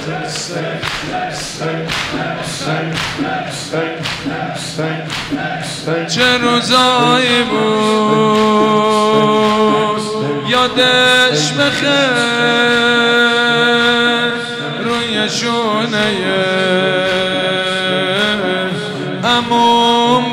چه روزایی بود یادش بخیر روی شونه عموم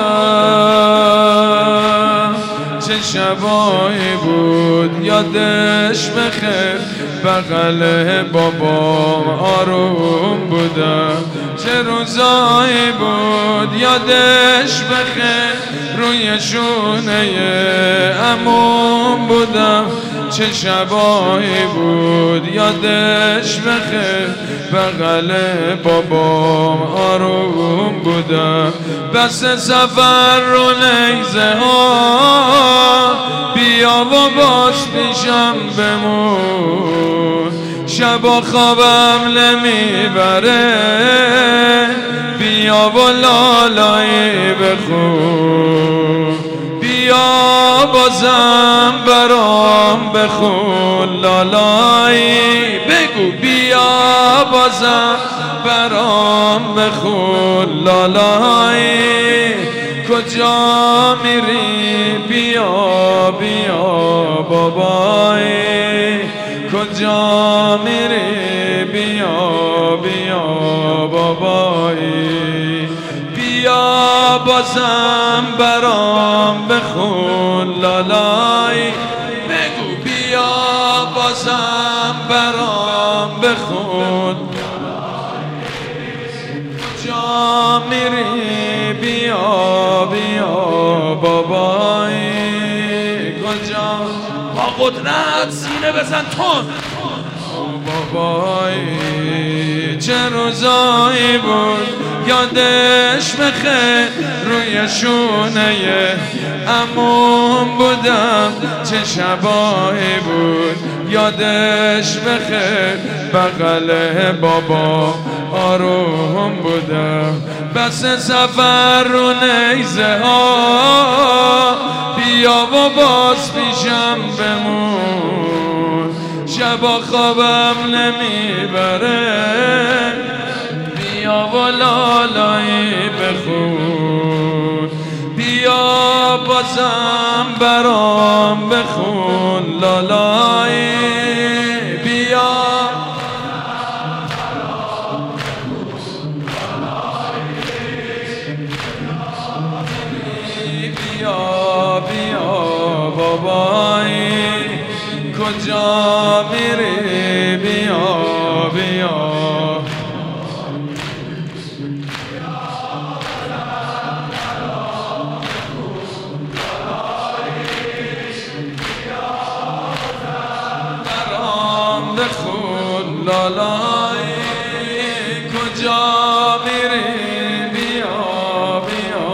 بودم چه شبایی بود یادش بخیر بغل بابام آروم بودم چه روزایی بود یادش بخیر روی شونه عموم بودم چه شبایی بود یادش بخیر بغل بابام آروم بودم بس سفر رو نیزه ها بیا و باز پیشم بمون شبا خوابم نمیبره بیا و لالایی بخون بیا بازم برام بخون لالایی بگو بیا بازم برام بخون لالایی کجا میری بیا بیا بابایی کجا میری بیا بیا بابایی بیا بازم برام بخون لالایی بگو بیا بازم برام بخون کجا میری بیا بیا بابایی کجا با قدرت سینه بزن تون بابایی چه روزایی بود یادش بخیر روی شونه عموم بودم چه شبایی بود یادش بخیر بغل بابا آروم بودم بس سفر رو نیزه ها بیا و باز پیشم بمون شبا خوابم نمیبره بیا و لالایی بخون بیا بازم برام بخون لالایی بیا بیا بیا بابایی کجا میری بیا بیا برام بخون لالایی کجا میری بیا بیا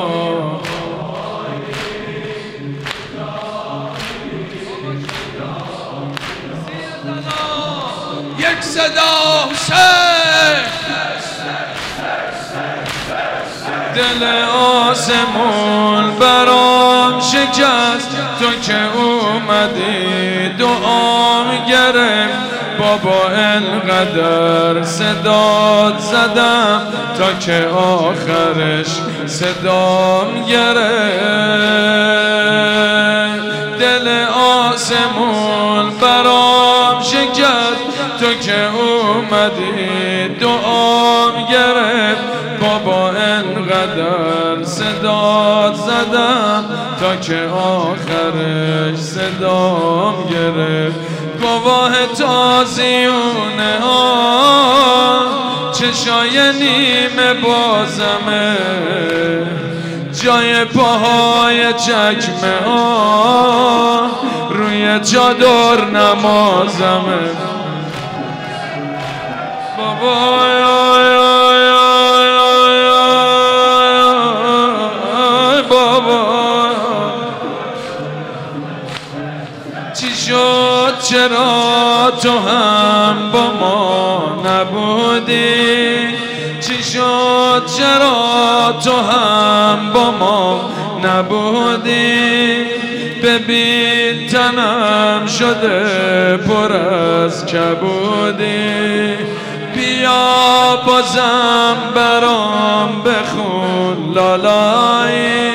یک صدا دل آسمون برام شکست تو که اومدی دعام گرفت بابا انقدر صدات زدم تا که آخرش صدام گرفت دل آسمون برام شکست تو که اومدی دعام گرفت بابا انقدر صدات زدم تا که آخرش صدام گرفت گواه تازیونه ها چشای نیمه بازمه جای پاهای چکمه ها روی چادر نمازمه بابا چی شد چرا تو هم با ما نبودی چی شد چرا تو هم با ما نبودی ببین تنم شده پر از کبودی بیا بازم برام بخون لالایی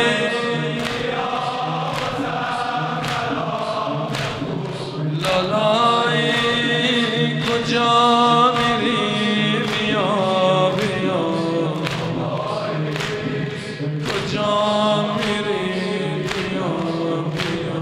لالایی کجا میری بیا بیا کجا میری بیا بیا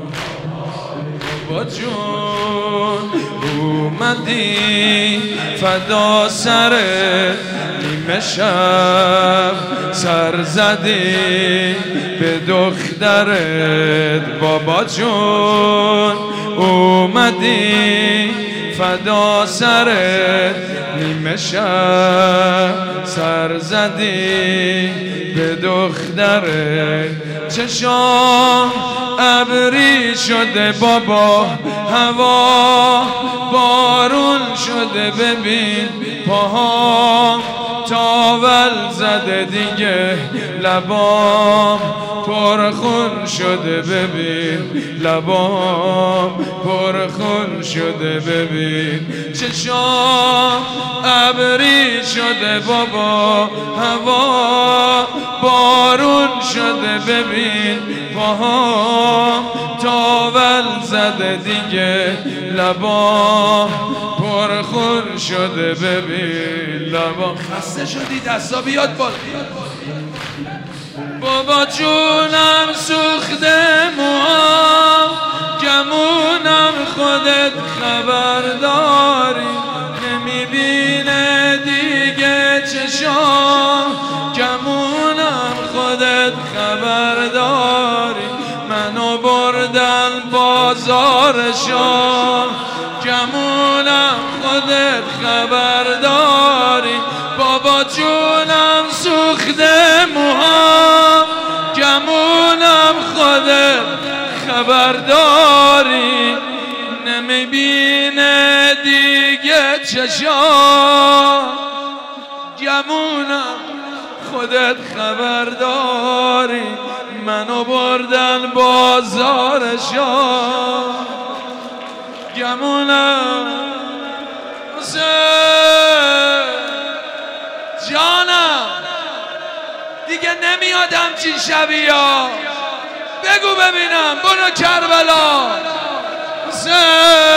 بابا جون اومدی فدا سرت نیمه شب سر زدی به دخترت بابا جون اومدی فدا سرت نیمه شب سر زدی به دخترت چشام ابری شده بابا هوا بارون شده ببین پاهام تاول زده دیگه لبام پرخون شده ببین لبام پرخون شده ببین چشام ابری شده بابا هوا بارون شده ببین پاهام تاول زده دیگه لبام پرخون شده ببین لبام خسته شدی دستا بیاد بالا بابا جونم سوخته موام گمونم خودت خبرداری نمیبینه دیگه چشام گمونم خودت خبرداری منو بردن بازار شام گمونم خودت خبرداری بابا جونم سوخته موهام گمونم خودت خبرداری نمیبینه دیگه چشام گمونم خودت خبرداری منو بردن بازار شام گمونم جانم دیگه نمیاد همچین شبیه بگو ببینم برو کربلا